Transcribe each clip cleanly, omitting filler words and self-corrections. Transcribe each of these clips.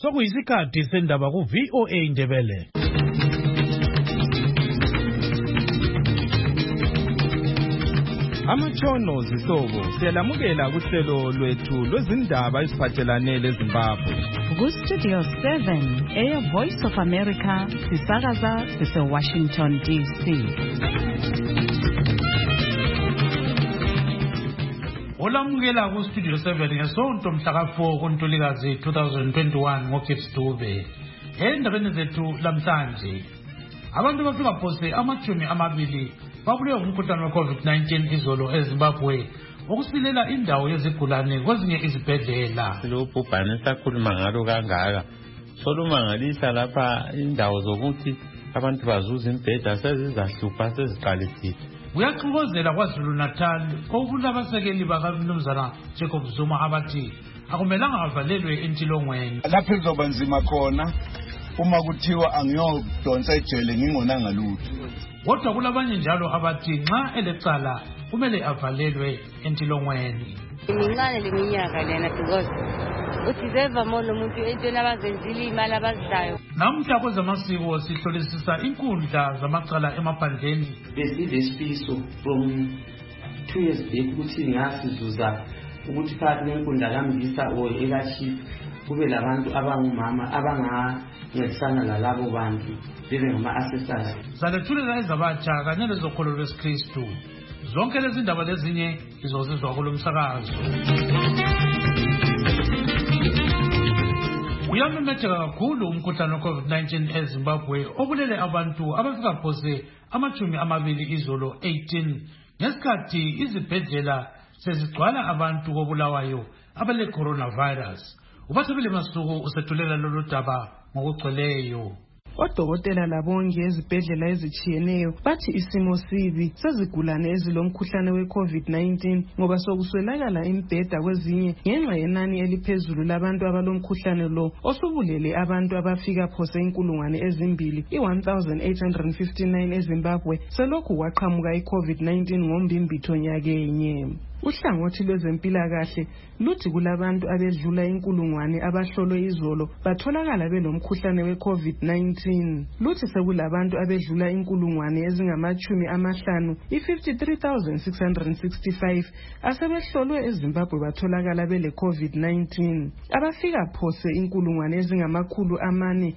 Sokuyisikhathi sendaba ku VOA Indebele. Amatshono zihlobo siyalamukela kuhlelo lwethu lwezindaba eziphathelane leZimbabwe. Ku Studio 7 Voice of America sisakaza sise-Washington DC. Olamukela ku Studio 7 ngesonto mhla ka4 kuNtulikazi 2021 ngoGibbs Dube. Endabeni zethu lamhlanje abantu bafika phose amachumi amabili babulewe umkhuhlane we-COVID-19 izolo eZimbabwe okusilela indawo yezigulane kwezinye izibhedlela. Lo bhubhane sakhuluma ngalo kangaka solumangalisa lapha indawo zokuthi abantu bazuza imbheda sezizahlupha seziqalisile. Kuyaxokozela kwaZulu Natal kokulabasekeli bakaMnumzana Jacob Zuma abathi akumelanga avalelwe entilongweni. Lapho kuzoba nzima khona uma kuthiwa angiyodonsa ejele ngingonanga lutho. Kodwa kulabanye njalo abathi nxa elecala kumele avalelwe entilongweni. Imincane leminyaka lena because uthi zevamo nomuntu entweni abazenzile imali abazidlayo. Namhla kwezamasiko sihlolisisa inkundla zamacala emaphandleni. Besibesifiso from 2 years back ukuthi ngasizuza ukuthi phakathi nenkundla kaMbisa or ekaChief kube labantu abangumama abangancedisana lalabo bantu bebe ngama-assessors. Salethulela ezabatsha kanye lezokholo lwesikristu. Zonke lezi ndaba lezinye izozizwa kulo msakazo. Uyamemetheka kakhulu umkhuhlane we-COVID-19 eZimbabwe obulele abantu abafika phose amachumi amabili izolo 18 ngesikhathi izibhedlela sezigcwala abantu kobulawayo abale coronavirus. Ubathebile Masuku usethulela lolu daba ngokugcweleyo. Odokotela labongi ezibhedlela ezitshiyeneyo bathi isimo sibi sezigulane ezilomkhuhlane we-COVID-19 ngoba sokuswelakala imbheda kwezinye ngenxa yenani eliphezulu labantu abalomkhuhlane lo osubulele abantu abafika phose inkulungwane ezimbili i-1859 eZimbabwe selokhu kwaqhamuka i-COVID-19 ngombimbitho nyakenye. Uhlangothi lwezempilakahle luthi kulabantu abedlula inkulungwane abahlolwe izolo batholakala belomkhuhlane we-COVID-19. Luthi sekulabantu abedlula inkulungwane ezingamachumi amahlanu i-53,665 asebehlolwe eZimbabwe batholakala bele COVID-19. Abafika phose inkulungwane ezingamakhulu amane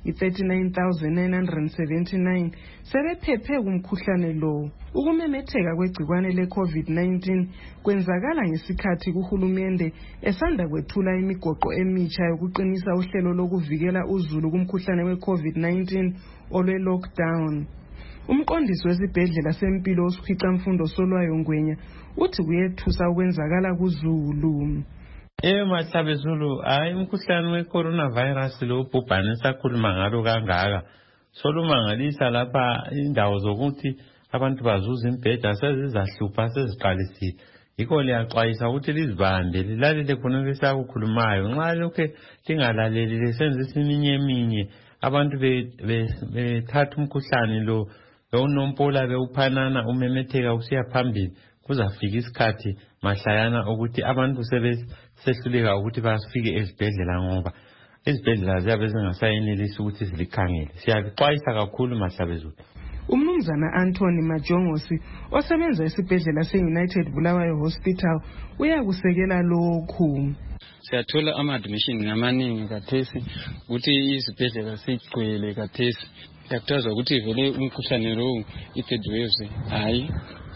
i-39,979 sebephephe kumkhuhlane lo. Ukumemetheka kwegcikwane le-COVID-19 kwenzakala ngesikhathi kuhulumende esanda kwethula imigoqo emitsha yokuqinisa uhlelo lokuvikela uzulu kumkhuhlane we-COVID-19 olwe-lockdown. Umqondisi wesibhedlela sempilo uSikhwicamfundo Solwayo Ngwenya uthi kuyethusa ukwenzakala kuzulu. Mahlabe Zulu hayi umkhuhlane we-coronavirus lo bhubhane sakhuluma ngalo kangaka solumangalisa lapha indawo zokuthi abantu bazuza imbheda sezizahlupha seziqalisile. Yikho liyaxwayisa ukuthi lizibambe lilalele khona lesakukhulumayo. Nxa lokho lingalaleli lesenzisa eminye abantu bethatha umkhuhlane lo unompola bewuphanana umemetheka usiya phambili kuzafika isikhathi mahlayana ukuthi abantu sehluleka ukuthi bafike ezibhedlela ngoba izibhedlela ziyabe zingasayenelisi ukuthi zilikhangele. Siyaxwayisa kakhulu Mahlabe Zulu. Umnumzana Anthony Majongosi osebenza esibhedlela se-United Bulawayo Hospital uyakusekela lokhu. Siyathola ama-admission ngamaningi kathesi ukuthi izibhedlela sigcwele kathesi. Yakuthaza ukuthi vele umkhuhlane lo i-third waves hayi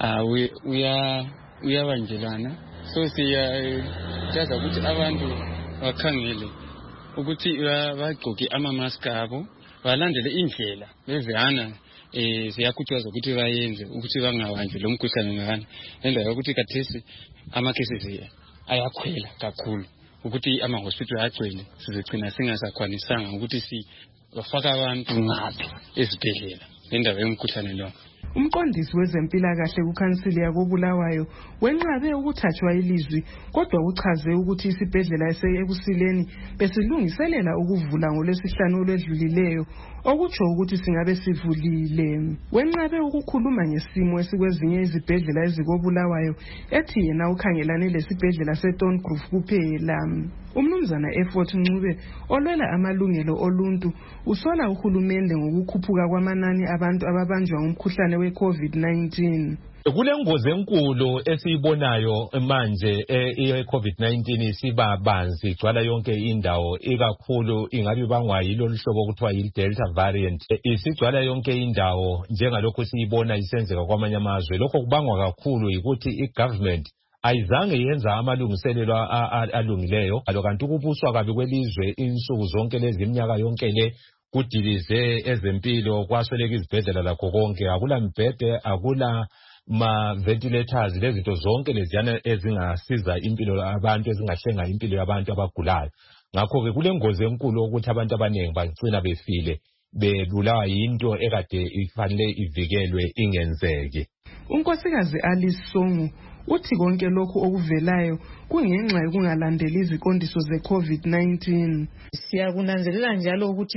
uyabanjelana. So siyathaza ukuthi abantu bakhangele ukuthi bagqoke ama-mask abo balandele indlela bevana siyakhuthaza ukuthi bayenze ukuthi bangabanjwe lo mkhuhlane ngani. Endawo yokuthi kathesi ama-cases ayakhwela kakhulu ukuthi ama-hospital agcwele sizigcina singasakwanisanga ukuthi bafaka abantu ngaphi ezibhedlela endawo yomkhuhlane lo. Umqondisi wezempilakahle kuKhansili yakoBulawayo wenqabe ukuthathwa ilizwi kodwa uchaze ukuthi isibhedlela eSebusileni besilungiselela ukuvula ngoLwesihlanu olwedlulileyo okutsho ukuthi singabe sivulile. Wenqabe ukukhuluma ngesimo esikwezinye izibhedlela ezikoBulawayo ethi yena ukhangelane lesibhedlela seTongrove kuphela. Umnumzana Effort Ncube olwela amalungelo oluntu usola uhulumende ngokukhuphuka kwamanani abantu ababanjwa ngumkhuhlane we-COVID-19. Kulengozi enkulu esiyibonayo manje i-COVID-19 isiba banzi igcwala yonke indawo ikakhulu ingabe bangwa yilolu hlobo okuthiwa yi-Delta variant isigcwala yonke indawo njengalokho siyibona isenzeka kwamanye amazwe. Lokho kubangwa kakhulu ukuthi i-government ayizange yenza amalungiselelo alungileyo kanti ukubuswa kabi kwelizwe insuku zonke lezi iminyaka yonke le kudilize ezempilo kwasweleka izibhedlela lakho konke akula mbhede akula ma-ventilators lezinto zonke leziyana ezingasiza impilo abantu ezingahlenga impilo yabantu abagulayo. Ngakho-ke kulengozi enkulu ukuthi abantu abaningi bagcina befile bebulawa yinto ekade ifanele ivikelwe ingenzeki. Unkosikazi Alice Songu uthi konke lokhu okuvelayo kungenxa yokungalandeli iziqondiso ze-COVID-19. Siyakunanzelela njalo ukuthi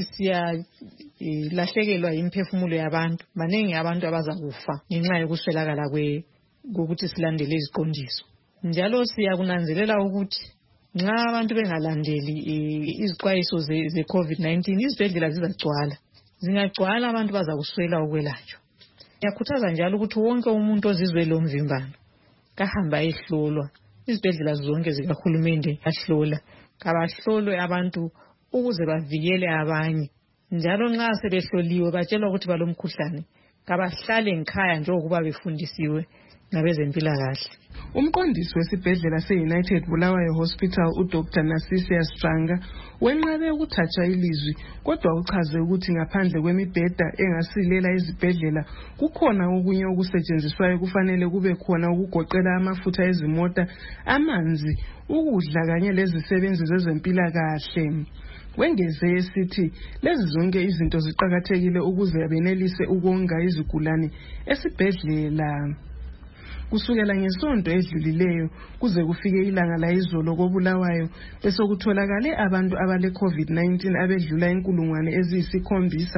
lahlekelwa imphefumulo yabantu. Baningi abantu abazakufa ngenxa yokuswelakala kokuthi silandele iziqondiso. Njalo siyakunanzelela ukuthi nxa abantu bengalandeli izixwayiso ze-COVID-19 izibhedlela zizagcwala. Zingagcwala abantu bazakuswela ukwelatshwa. Ngiyakhuthaza njalo ukuthi wonke umuntu ozizwe lo mvimbano kahamba ehlolwa. Izibhedlela zonke zikahulumende ahlola. Kabahlolwe abantu ukuze bavikele abanye. Njalo nxa sebehloliwe batshelwa ukuthi balomkhuhlane kabahlale ngekhaya njengokuba befundisiwe ngabezempilakahle. Umqondisi wesibhedlela se-United Bulawayo Hospital uDr. Nasisia Stranga wenqabe ukuthathwa ilizwi kodwa uchaze ukuthi ngaphandle kwemibheda engasilela izibhedlela kukhona okunye okusetshenziswayo kufanele kube khona ukugoqela amafutha ezimota, amanzi, ukudla kanye lezisebenzi zezempilakahle. Wengeze esithi lezi zonke izinto ziqhakathekile ukuze benelise ukonga izigulane esibhedlela. Kusukela ngesonto edlulileyo kuze kufike ilanga la izolo koBulawayo besokutholakale abantu abale COVID-19 abedlula inkulungwane eziyisi7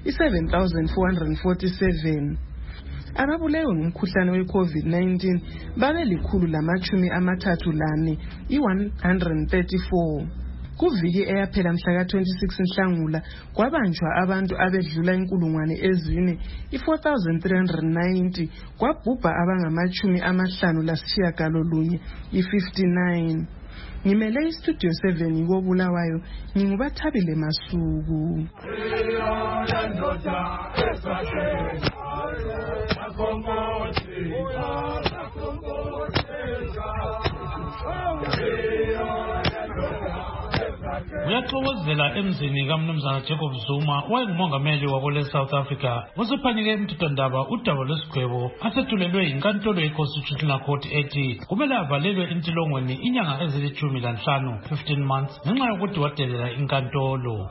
7,447. Ababulewe ngumkhuhlane we-COVID-19 babeli134 134. Kuviki eyaphela mhla ka-26 Nhlangula kwabanjwa abantu abedlula inkulungwane ezine 4,390 kwabhubha abangama-59 59. Ngimele istudio 7 yikoBulawayo nginguBathabile Masuku. Uyaxokozela emzini kaMnumzana Jacob Zuma owayengumongameli wako South Africa usephanike emthethwandaba udaba lwesigwebo asethulelwe yinkantolo ye-Constitutional Court ethi kumele avalelwe entilongweni inyanga ezili15 15 months ngenxa yokuthi wadelela inkantolo.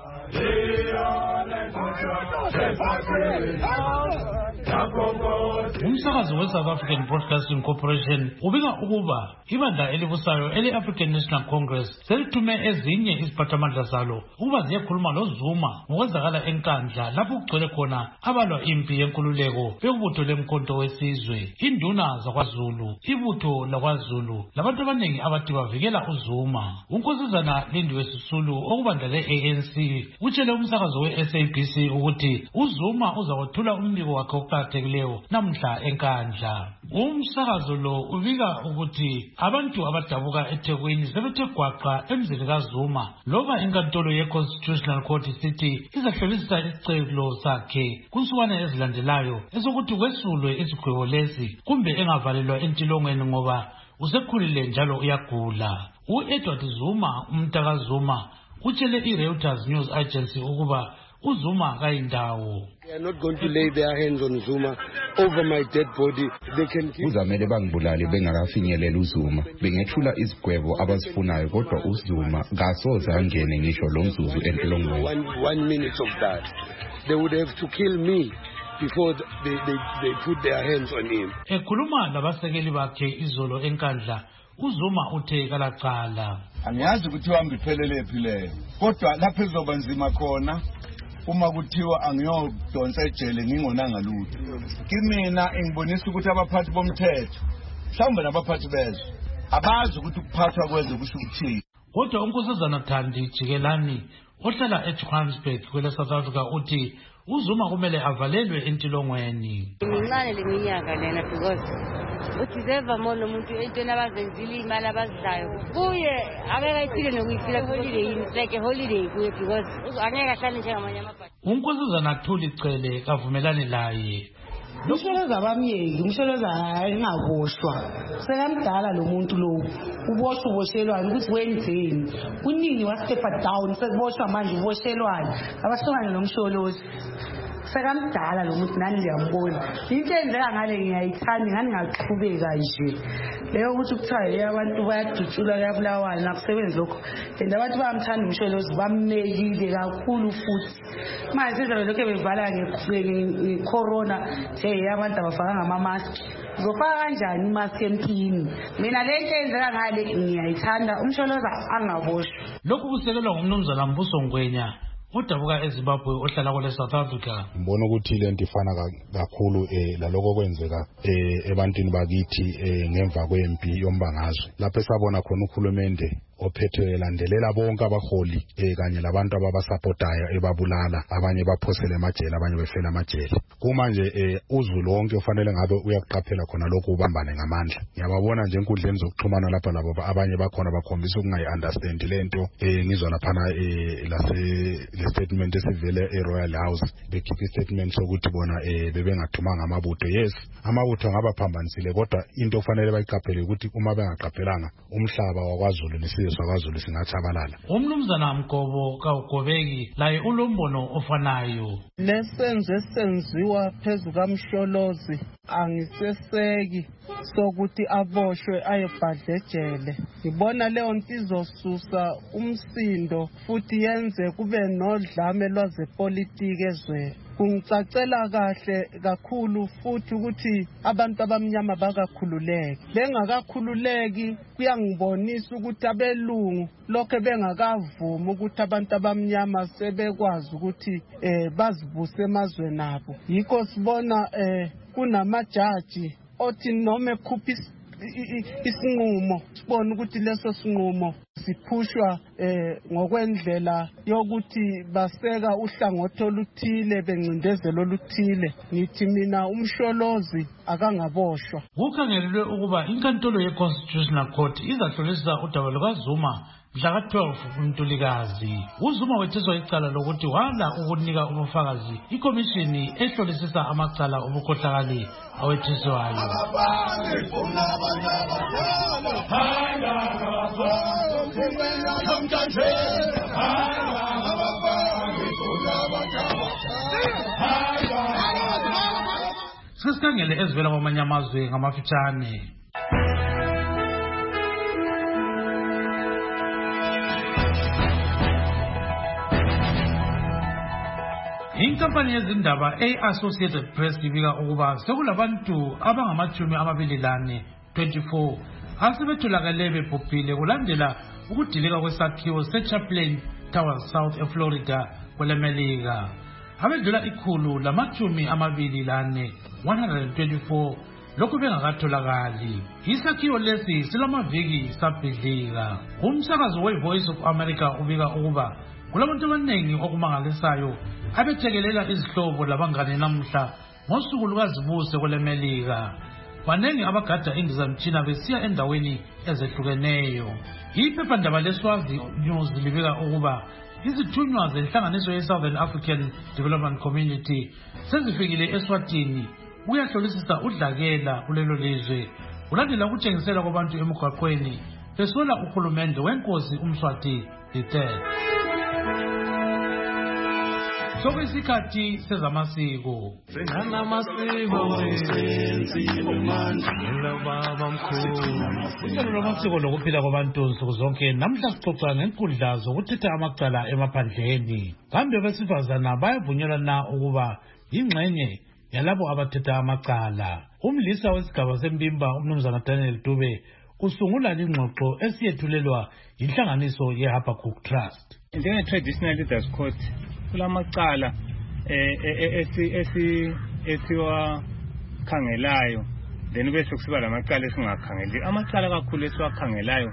Umsakazi we-South African Broadcasting Corporation ubika ukuba ibandla elibusayo ele-African National Congress selithume ezinye iziphathamandla zalo ukuba ziyekhuluma loZuma ngokwenzakala enkandla lapho kugcwele khona abalwa impi yenkululeko bekubutho lemkhonto wesizwe, induna zakwaZulu, ibutho lakwaZulu labantu abaningi abathi bavikela uZuma. Unkosazana Lindiwe Sisulu okubandla le-ANC utshele umsakazi we-SABC ukuthi uZuma uzakwethula umbiko wakhe oqakathekileyo namhla enkandla. Umsakazo lo ubika ukuthi abantu abadabuka eThekwini sebethe gwaqa emzini kaZuma loba inkantolo ye-Constitutional Court isithi izahlolisisa isicelo sakhe kunsukwana ezilandelayo esokuthi kwesulwe isigwebo lesi kumbe engavalelwa entilongweni ngoba usekhulile njalo uyagula. U-Edward Zuma umntaka Zuma utshele i-Reuters News Agency ukuba uZuma kayindawo. They are not going to lay their hands on Zuma over my dead body. They can uzamele bangibulale bengakafinyelela uZuma bengethula izigwebo abazifunayo kodwa uZuma ngasoze angene ngisho lo mzuzu entilongweni. 1 minute of that they would have to kill me before they put their hands on him. Ekhuluma labasekeli bakhe izolo enkandla uZuma uthe kalaqala angiyazi ukuthi uhambe iphelele phi leyo kodwa lapha ezoba nzima khona uma kuthiwa angiyodonsa ejele ngingonanga lutho kimina engibonisa ukuthi abaphathi bomthetho mhlawumbe nabaphathi bezwe abazi ukuthi ukuphathwa kwezwe kusho ukuthini. Kodwa uNkosazana Thandi Jikelani ohlala eJohannesburg kwele South Africa uthi uZuma kumele avalelwe entilongweni. Imincane leminyaka lena because uthizeva mona umuntu entweni abazenzile imali abazidlayo kuye akekayiphile nokuyifila holiday yini like holiday kuye because angeke ahlale njengamanye amabhadi. uNkosazana Thuli Cele kavumelane laye. Umsholoza abamyeki umsholoza engaboshwa sekamdala lo muntu lo uboshwa uboshelwane ukuthi wenzeni kuningi wastepa down sekuboshwa manje uboshelwane abahlangana nomsholozi sekamdala lo muntu nani ngiyambona into endlela ngale ngiyayithanda ngani ngaqhubeka nje leyo ukuthi kuthiwa abantu bayadutshula kuyabulawana nakusebenzi lokho and abantu bayamthanda umsholozi bamnekile kakhulu futhi manje sizolo lokho bevala ngecorona abantu abafaka ngama-mask zofaka kanjani imask empini mina le nto enzeka ngale ngiyayithanda umsholoza angaboshwa. Lokhu kusekelwa ngumnumzana Mbuso Ngwenya udabuka eZimbabwe ohlala kwele South Africa. Ngibona ukuthi lento ifana kakhulu laloko kwenzeka ebantwini bakithi ngemva kwempi yombangazwe lapho esabona khona ukhulumende ophethe landelela bonke abaholi kanye labantu ababasupportayo ebabulala abanye baphosele emajele abanye befela amajele kumanje uzulu wonke ufanele ngabe uyaqaphela khona lokho ubambane ngamandla. Ngiyababona nje enkundleni zokuxhumana lapha labo abanye bakhona bakhombisa ukungayi understand lento ngizwa lapha le statement esivele eRoyal House bekhipha statement sokuthi bona bebengathumanga amabutho. Yes amabutho ngabaphambanisile kodwa into ofanele bayiqaphele ukuthi uma bengaqaphelanga umhlaba wakwaZulu nesizwe sakwaZulu singatshabalala. Umnumzana Mgobo kaUgobeki laye ulombono ofanayo. Lesenze senziwa phezu kaMsholozi angiseseki sokuthi aboshwe ayebhadlejele. Ngibona leyo nto izosusa umsindo futhi yenze kube nodlame lwazepolitiki ezweni. Kungicacela kahle kakhulu futhi ukuthi abantu abamnyama bakakhululeki. Bengakakhululeki kuyangibonisa ukuthi abelungu lokho bengakavumi ukuthi abantu abamnyama sebekwazi ukuthi bazibuse emazweni abo. Yikho sibona kunamajaji othi noma ekhupha isinqumo sibona ukuthi leso sinqumo siphushwa ngokwendlela yokuthi baseka uhlangothi oluthile bencindezelo oluthile. Ngithi mina umsholozi akangaboshwa. Kukhangelelwe ukuba inkantolo ye-Constitutional Court izahlolisisa udaba lukaZuma mhla ka-12 kuNtulikazi. uZuma wetheswa icala lokuthi wala ukunika ubufakazi ikomishini ehlolisisa amacala obukhohlakali awetheswayo. Sesikhangele ezivela kwamanye amazwe ngamafitshane. Inkampani yezindaba Associated Press ibika ukuba sekulabantu abangama-24 asebetholakale bebhubhile kulandela ukudilika kwesakhiwo seChaplain Towers South eFlorida kwelemelika. Abedlula 124 lokhu bengakatholakali. Isakhiwo lesi silamaviki sabhidlika. Umsakazo weVoice of America ubika ukuba kulabantu abaningi okumangalisayo abethekelela izihlobo labangane namhla ngosuku lukazibuse kwelemelika. Banengi abagada indizamtshina besiya endaweni ezehlukeneyo. Iphephandaba leSwazi News libika ukuba izithunywa zenhlanganiso ye-Southern African Development Community sezifikile eSwatini ukuyahlolisisa udlakela kulelo lizwe kulandela ukutshengisela kwabantu emigwaqweni besola uhulumende wenkosi uMswati Dieter. Sokuyisikhathi sezamasiko. Uhlelo lwamasiko lokuphila kwabantu nsuku zonke namhla sixoxa ngenkundla zokuthetha amacala emaphandleni. Kambe abesifazana bayavunyelwa na ukuba yingxenye yalabo abathetha amacala. Umlisa wesigaba seMpimba umnumzana Daniel Dube usungula ingxoxo esiyethulelwa inhlanganiso yeHabakkuk Trust. Njenge-Traditional Leaders Court kulamacala esiwakhangelayo then bese kusiba lamacala esingakhangeli. Amacala kakhulu esiwakhangelayo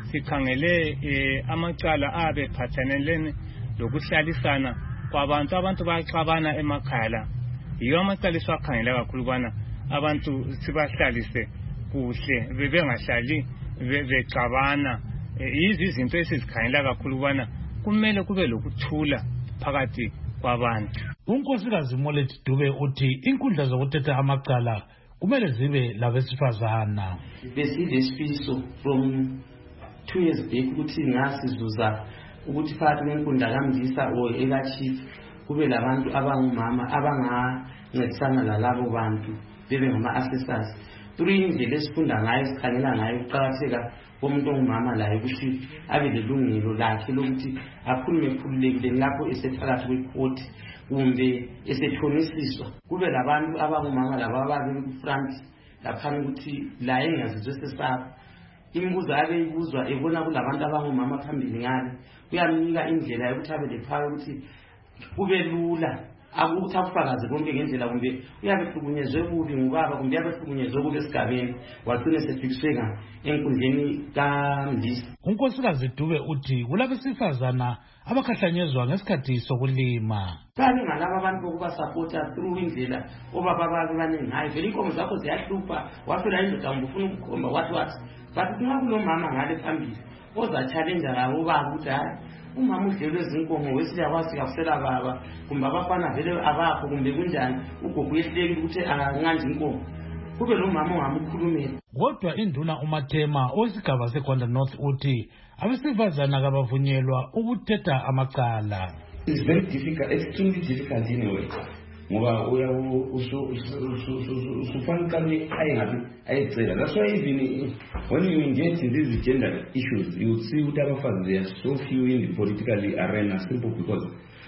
sikhangele amacala abephathanelene lokuhlalisana abantu baxabana emakhaya la. Yiyo amacala esiwakhangela kakhulu bana abantu sibahlalise kuhle bebengahlali bexabana. Yizi izinto esizikhangela kakhulu bana kumele kube lokuthula phakathi kwabantu. Unkosikazi Molet Dube uthi inkundla zokuthetha amacala kumele zibe labesifazana. Besilesifiso from 2 years back ukuthi ngasizuza ukuthi phakathi kwenkundla kaMdisa ekachief kube labantu abangumama abangancedisana lalabo bantu bebe ngama-assessors. Through indlela esifunda ngayo sikhangela ngayo ukuqakatheka komuntu ongumama laye ukuthi abe lelungelo lakhe lokuthi akhulume khululekile lapho esephakathi kwekhoti kumbe esethonisiswa. Kube labantu abangumama laba ababe kufront laphana ukuthi la engazizwe sesapha. Imibuzo abeyibuzwa ebona kulabantu abangumama phambili ngale kuyamnika indlela yokuthi abe lephaka ukuthi kube lula ukuthi akufakaze konke ngendlela kumbe uyabe hlukunyezwe kubi ngubaba kumbe uyabe hlukunyezwe kubi esigabeni wagcina sefikisweka enkundleni kaMdisa. Unkosikazi Dube uthi kulabesifazana abakhahlanyezwa ngesikhathi sokulima. Kani ngalaba abantu bokubasapota through indlela obaba babe baningi ngayo vele inkomo zakho ziyahlupha wafela indoda ngifuna ukukhomba wathi but kunga kulomama ngale phambili oza-challenge labo baba ukuthi hayi umama udlelwe ezinkomo wesiliyakwazi kakusela baba kumbe abafana vele abakho kumbe kunjani ugogo uyehlulekile ukuthi anganqanje inkomo kube lo mama ongamukhulumela. Kodwa induna uMathema owesigaba seGwanda North uthi abesifazana kabavunyelwa ukuthetha amacala. It's very difficult, extremely difficult in a way. Ngoba usufanele ayicela. That's why even when you engage in these gender issues, you see what they are so few in the political arena simply because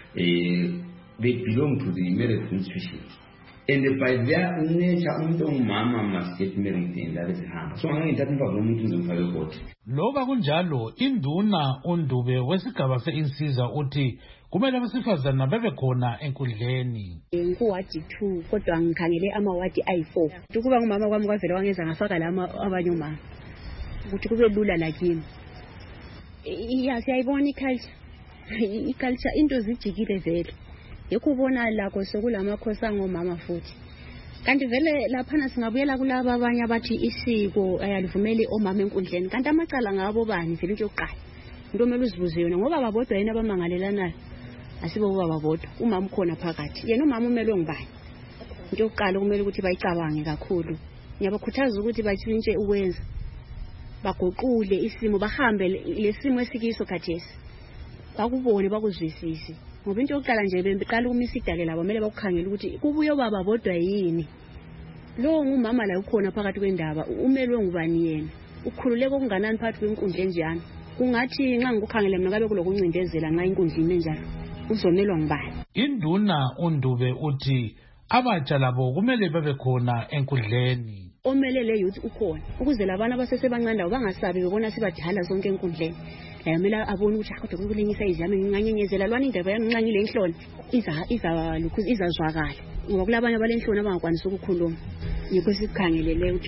they belong to the marriage institution. And by their nature, mama must get married in that is hand. So I'm talking about the court. Loba kunjalo induna uNdube wesigaba seinsiza uthi kumele abesifazana bebe khona enkundleni. Kuwadi 2 kodwa ngikhangele amawadi ayi4. Ukuba ngumama kwami kwavela wangeza ngafaka lama abanye umama. Ukuthi kube lula lakini. Siyayibona iculture into zijikile vele. Yekubona lakho sokulamakhosi angomama futhi. Kanti vele laphana singabuyela kulabo abanye abathi isiko ayalivumeli omama enkundleni. Kanti amacala ngabo bani vele into yokuqala. Into omele uzibuze yona ngoba babodwa yena abamangalelanayo. Asibo ubaba bodwa umama ukhona phakathi yena umama umelwe ngubani into yokuqala kumele ukuthi bayicabange kakhulu. Ngiyabakhuthaza ukuthi batshintshe ukwenza bagoqule isimo bahambe lesimo esikiso khathesi bakubone bakuzwisise ngoba into yokuqala nje beqala ukumisa idale labo kumele bakukhangela ukuthi kubuye obaba bodwa yini lo ngumama la ukhona phakathi kwendaba umelwe ngubani yena ukhululeke okunganani phakathi kwenkundla njani kungathi nxa ngikukhangela mina ngabe kulokuncindezela nxa inkundleni njalo uzomelwa ngubani. Induna uNdube uthi abatsha labo kumele bebe khona enkundleni. Omelele youth ukhona ukuze labana abasesebancane bangasabi bebona sibadala zonke enkundleni. Layamela abona ukuthi kodwa kukulenyisa izami nginganyenyezela lwana indaba yangincanyile enhloni izazwakala ngoba kulabanye abalenhloni abangakwanisa ukukhuluma. Yikho sikhangelele ukuthi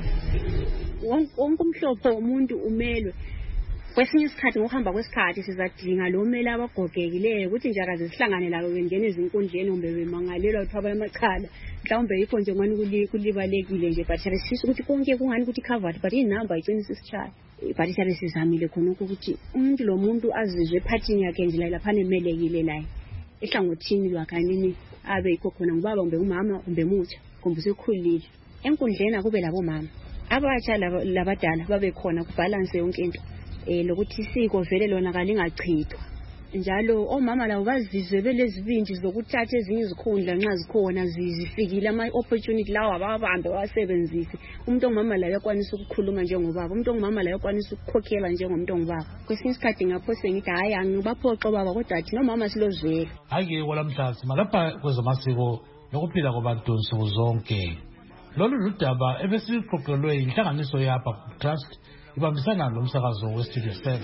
wonke umhlophe womuntu umelwe. Kwesinye isikhathi ngokuhamba kwesikhathi sizadinga lo mele abagogekileyo ukuthi nje akaze sihlangane labo bengena ezinkundleni kumbe bemangalelwa ukuthi abamachala mhlawumbe yikho nje ngani kulibalekile nje but sisho ukuthi konke kungani ukuthi covered but inamba iqinisa isitshaya but sizamile khona ukuthi umuntu lo muntu azizwe ephathini yakhe nje lapha emelekile la ehlangothini lwakanini abe yikho khona ngubaba kumbe umama kumbe mutsha kumbe usekhulile enkundleni akube labo mama abatsha labadala babe khona kubalance yonke into lokuthi isiko vele lona kalingachithwa njalo omama labo bazizwe belezibindi zokuthatha ezinye izikhundla nxa zikhona zifikile ama opportunity lawo ababambe wasebenzise umuntu ongumama la yakwanisa ukukhuluma njengobaba umuntu ongumama la yakwanisa ukukhokhela njengomuntu ongubaba kwesinye isikhathi ngaphose ngithi hayi angibaphoqo baba kodwa athi nomama silozwela ake kwalamhlazi malapha kwezamasiko lokuphila kwabantu nsuku zonke. Lolu ludaba ebesiqoqelwe inhlanganiso yapha Trust ibambisana nomsakazo weStudio 7.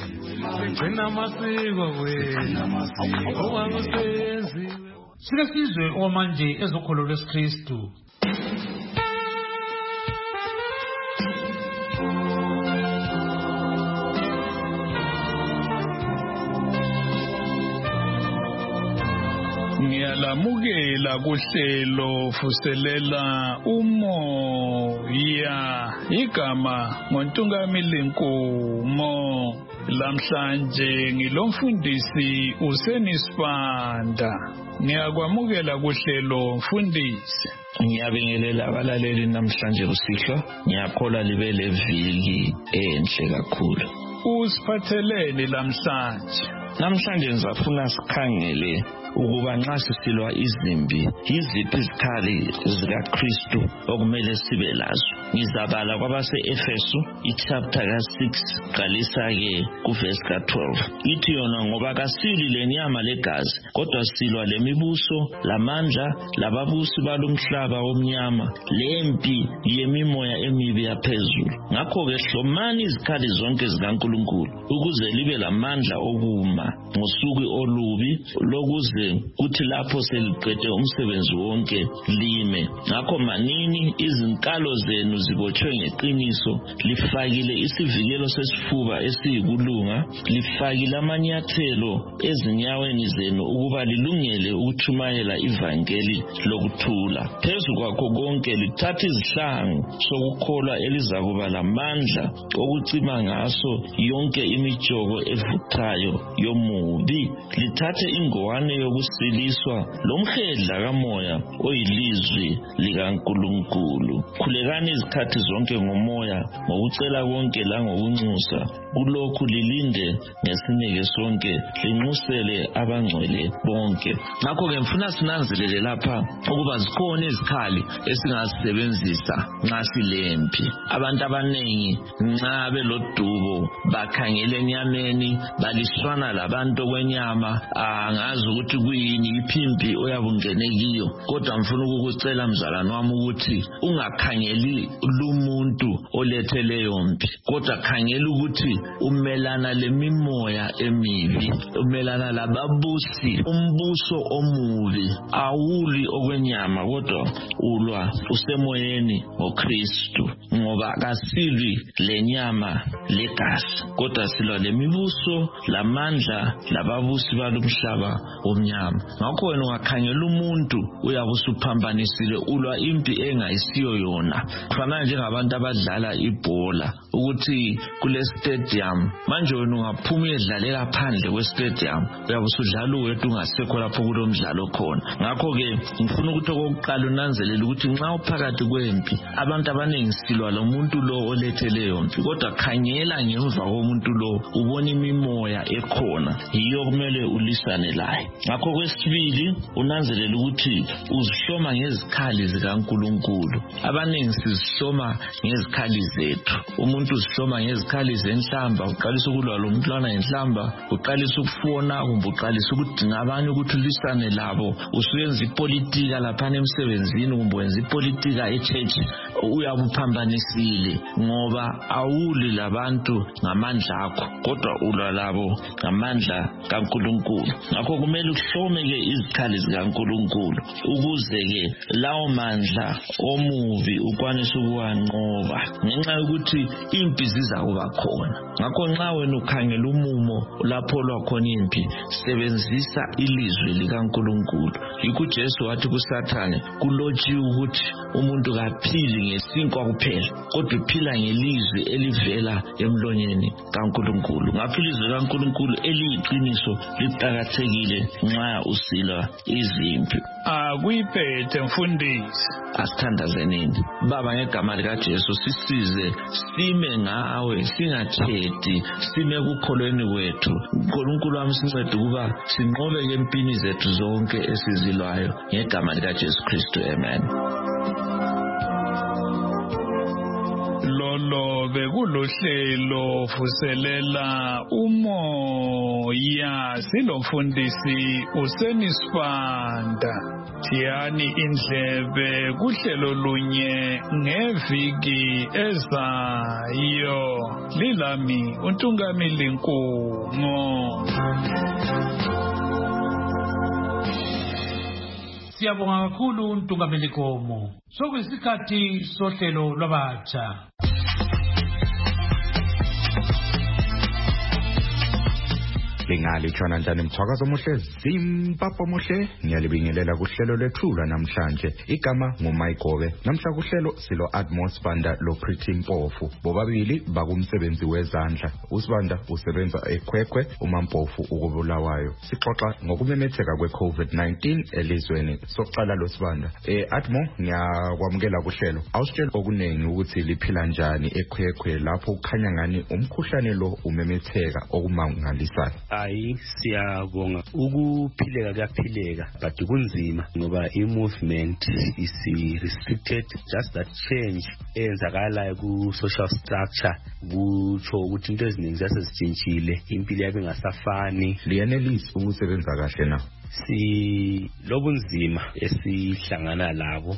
Sike sizwe omanje ezokholo lwesikristu. Ngiyalamukela kuhlelo fuselela umoya igama ngoNtungamili Nkumo. Lamhlanje ngilomfundisi uSenisibanda. Ngiyakwamukela kuhlelo mfundisi. Ngiyabingelela abalaleli namhlanje kusihlwa. Ngiyakholwa libe leviki enhle kakhulu. Usiphatheleni lamhlanje? Namhlanje ngizafuna sikhangele ukuba nxa sisilwa izimpi yiziphi izikhali zikaKristu okumele sibe lazo. Ngizabala kwabase-Efesu ichapter ka-6 qalisa-ke kuvesi ka-12. Ithi yona ngoba kasili lenyama legazi kodwa silwa lemibuso, lamandla, lababusi balomhlaba womnyama, lempi yemimoya emibi yaphezulu. Ngakho-ke hlomani izikhali zonke zikaNkulunkulu ukuze libe lamandla okuma ngosuku olubi lokuze kuthi lapho seliqede umsebenzi wonke lime. Ngakho manini izinkalo zenu zibotshwe ngeqiniso, lifakile isivikelo sesifuba esiyikulunga, lifakile amanyathelo ezinyaweni zenu ukuba lilungele ukuthumayela ivangeli lokuthula. Phezu kwakho konke lithathe izihlangu sokukholwa elizakuba lamandla okucima ngaso yonke imitshoko evuthayo yomubi. Lithathe ingowane yokusiliswa lomhedla kamoya oyilizwi likaNkulunkulu. Khulekani izikhathi zonke ngomoya, ngokucela konke langokunxusa. Kulokhu lilinde ngesineke sonke, linxusele abangcwele bonke. Ngakho-ke ngifuna sinanzelele lapha ukuba zikhona izikhali esingazisebenzisa nxa silempi. Abantu abanengi nxa belodubo bakhangele enyameni, balishwana labantu okwenyama, angazi ukuthi kuyini iphimbi oyabungene kiyo. Kodwa ngifuna ukukucela mzalwane wami ukuthi ungakhangeli lumuntu olethe leyo mpi, kodwa khangela ukuthi umelana lemimoya emibi, umelana lababusi, umbuso omubi. Awuli okwenyama kodwa ulwa usemoyeni ngoKristu, ngoba kasilwi lenyama legazi kodwa silwa lemibuso, lamandla, lababusi balomhlaba womnyama. Ngakho wena ungakhangela umuntu uyabe usuphambanisile, ulwa impi engayisiyo yona. Kufana njengabantu abadlala ibhola ukuthi kule stadium, manje wena ungaphuma uyedlalela phandle kwe-stadium, uyabe usudlala uwedwa ungasekho lapho kulo mdlalo khona. Ngakho-ke ngifuna ukuthi okokuqala unanzelele ukuthi nxa uphakathi kwempi, abantu abanengi silwa lo muntu lo olethe leyo mpi, kodwa khangela ngemva komuntu lo ubona imimoya ekhona, yiyo kumele ulisane layo. Ngakho kwesibili unanzelele ukuthi uzihloma ngezikhali zikaNkulunkulu. Abanengi sizihloma ngezikhali zethu. Umuntu uzihloma ngezikhali zenhlamba, uqalisa ukulwa lo mntwana ngenhlamba, uqalisa ukufona kumbe uqalisa ukudinga abanye ukuthi ulisane labo. Usuyenza ipolitika laphana emsebenzini kumbe wenza ipolitika e-church, uyabe uphambanisile ngoba awuli labantu ngamandla akho kodwa ulwa labo ngamandla kaNkulunkulu. Ngakho kumele uhlome-ke izikhali zikaNkulunkulu ukuze-ke lawo mandla omubi ukwanise ukuwanqoba, ngenxa yokuthi impi zizakuba khona. Ngakho nxa wena ukhangela umumo lapho olwa khona impi, sebenzisa ilizwi likaNkulunkulu. Yikho uJesu wathi kuSathane, kulotshiwe ukuthi umuntu kaphili ngesinkwa kuphela kodwa uphila ngelizwi elivela emlonyeni kaNkulunkulu. Ngakho ilizwi likaNkulunkulu eliyiqiniso liqakathekile nxa usilwa izimpi. Akuyiphethe mfundisi. Asithandazenini. Baba, ngegama likaJesu sisize sime ngawe, singathethi, sime kukholweni kwethu. uNkulunkulu wami sincede ukuba sinqobeke empini zethu zonke esizilwayo ngegama likaJesu Kristu. Amen. Lolo bekulohlelo vuselela umoya. moya silomfundisi usenisifanda. Thiyani indlebe kuhlelo lunye ngeviki ezayo. Lilami uNtungamili Nkungo. Siyabonga kakhulu uNtungamili Nkomo. Sokuyisikhathi sohlelo lwabatsha. Lingali njani mthwakazo omuhle Zimbabwe omuhle ngiyalibingelela kuhlelo lethula namhlanje igama nguMayigobe namhla kuhlelo silo Admos Banda lo Pretty Mpofu bobabili bakumsebenzi wezandla uSibanda usebenza eKhwekhwe uMampofu ukubulawayo sixoxa ngokumemetheka kweCovid-19 elizweni sokuqala lo Sibanda Admo ngiyakwamukela kuhlelo awusitshela okunengi ukuthi liphila njani eKhwekhwe lapho ukhanya ngani umkhuhlane lo umemetheka okumangalisayo. Hayi siyabonga ukuphileka kuyaphileka but kunzima ngoba i-movement is restricted. Just that change eyenzakalayo ku-social structure kutsho ukuthi into eziningi zasezitshintshile impilo yabe ingasafani. Liyenelisi ukusebenza kahle na? Lobunzima esihlangana labo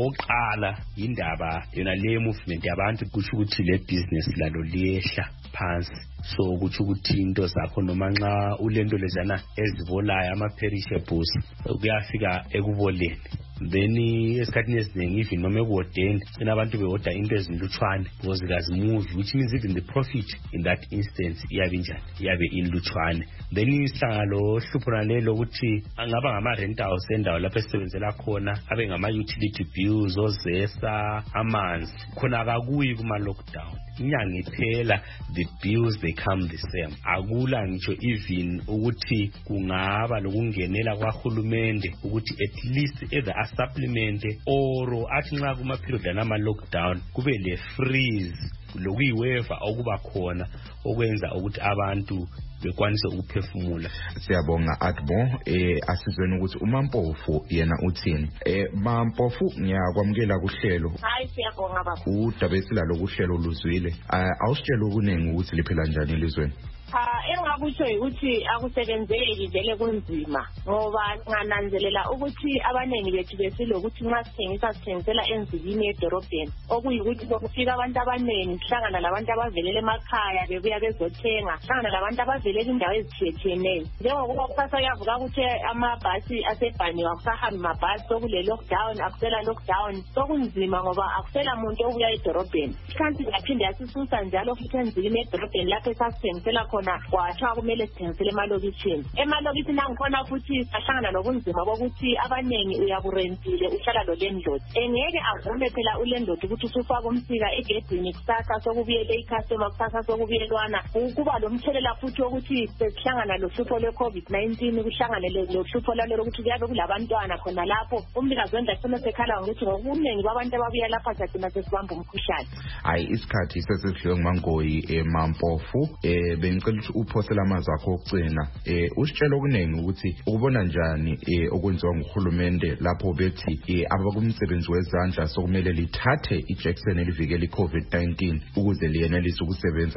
oqala indaba yona le movement yabantu kusho ukuthi le business lalo liyehla phansi so kuthi ukuthi into zakho noma nxa ulento lezana ezivolayo ama-perishables kuyafika ekuboleni then esikhathini esiningi even noma ekuwodeni abantu bewoda into ezinlutshwane because kazimuvi which means even the profit in that instance iyabe njani iyabe inlutshwane. Then isihlanga lo hluphuna lelo ukuthi angaba ngama-rent house endawo lapho esisebenzela khona abe ngama-utility bills ozesa amanzi khona akakuyi kuma-lockdown inyanga iphela the bills they come the same. Akula ngitsho even ukuthi kungaba lokungenela kwahulumende ukuthi at least either supplement or athi nxa kuma period lana lockdown kube le freeze lokuyiweva okuba khona okwenza ukuthi abantu bekwanise ukuphefumula. Siyabonga Admo asizweni ukuthi uMampofu yena uthini Mampofu ngiyakwamukela kuhlelo. Hayi siyabonga baba. Udaba esilalo kuhlelo luzwile awusitshela ukuningi ukuthi liphela njani elizweni. Engakusho ukuthi akusebenzeki vele kunzima ngoba ngananzelela ukuthi abanengi bethu besilokuthi nxa sithengisela enzikini edorobheni okuyikuthi kufika abantu abanengi sihlangana labantu abavelela emakhaya bebuya bezothenga sihlangana labantu abavelela indawo ezitshiyetshiyeneyo njengokuba kusasa kuyavuka ukuthi amabhasi asebhaniwe akusahambi mabhasi sokule lockdown akusela lockdown sokunzima ngoba akusela muntu obuya edorobheni kanti yaphinde yasisusa njalo futhi enzikini edorobheni lapho esasithengisela khona kwathiwa kumele sithengisele emalokishini angikhona futhi sahlangana nobunzima bokuthi abanengi uyaburentile uhlala lo landlord engeke avume phela ulandlord ukuthi usufaka umsika egedini kusasa sokubuyele icustomer kusasa sokubuyelwana kuba lomthelela futhi ukuthi sesihlangana lohlupho lwe-COVID-19 kuhlangane lohlupho lalelo ukuthi kuyabe kulabantwana khona lapho umnikazi wendlu sona sekhala ngokuthi ngokuningi babantu ababuya lapha sagcina sesibamba umkhuhlane. Hayi isikhathi sesidliwe nguMangoyi eMampofu bengicela ukuthi uphosela amazwi akho okugcina usitshela okuningi ukuthi ukubona njani okwenziwa nguhulumende lapho bethi abakumsebenzi wezandla sokumele lithathe iJackson elivikela iCovid-19 ukuze liyenelise ukusebenza.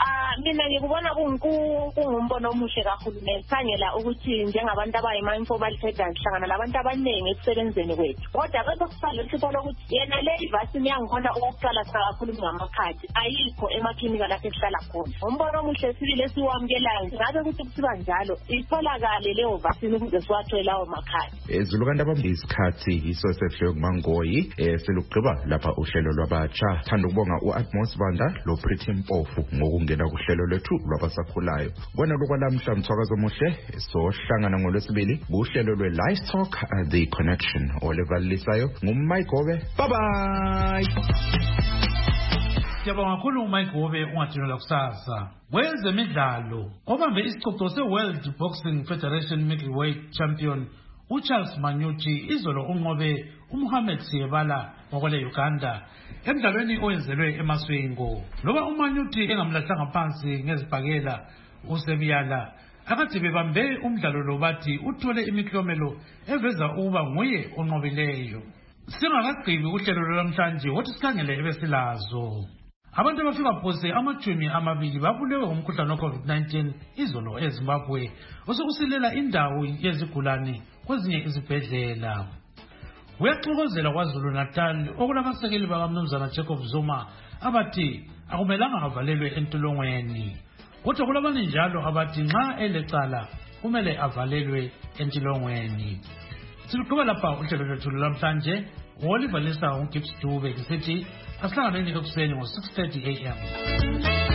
Mina ngikubona kungumbono omuhle kahulumeni khangela ukuthi njengabantu abayimindful balifeda sihlangana labantu abaningi ekusebenzeni kwethu kodwa bekusale isipho lokuthi yena le vaccine yangikhona ukuqala kakhulu ngamakhadi ayikho emaklinika lapho esihlala khona umbono omuhle sibile siwamukelayo ngabe ukuthi kusiba njalo itholakale leyo vaccine ukuze siwathole lawo makhadi. Zulu kanti abambi isikhathi iso sefliwe nguMangoyi selugqiba lapha uhlelo lwabatsha thanda ukubonga uAdmos Banda lo Pretty Mpofu ngokungena uhlelo lwethu lwabasakhulayo bona lokwalamhla mthwakazo omuhle sohlangana ngolwesibili kuhlelo lwe-Livestock The Connection olevalisayo nguMayigobe. Bye bye. Siyabonga kakhulu uMayigobe ungathinola kusasa. Kwezemidlalo obambe isicoco se-World Boxing Federation Middleweight Champion uCharles Manyuchi izolo unqobe uMohamed Siyebala wakwele Uganda emdlalweni owenzelwe eMaswingo. Loba uManyuchi engamlahlanga phansi ngezibhakela uSebiyala akade bebambe umdlalo lo bathi uthole imiklomelo eveza ukuba nguye onqobileyo. Singakagqibi uhlelo lwamhlanje wothi sikhangele ebesilazo. Abantu abafika phose amajumi amabili babulewe ngomkhuhlane we-COVID-19 izolo eZimbabwe osokusilela indawo yezigulane kwezinye izibhedlela. Kuyaxokozela KwaZulu Natal okulabasekeli bakaMnumzana Jacob Zuma abathi akumelanga avalelwe entolongweni. Kodwa kulabanye njalo abathi nxa elecala kumele avalelwe entolongweni. Siluqhubeka lapha uhlelo lwethu namhlanje Oliver Lisa uGibbs Dube ngisithi asihlangane ekuseni ngo 6:30 AM.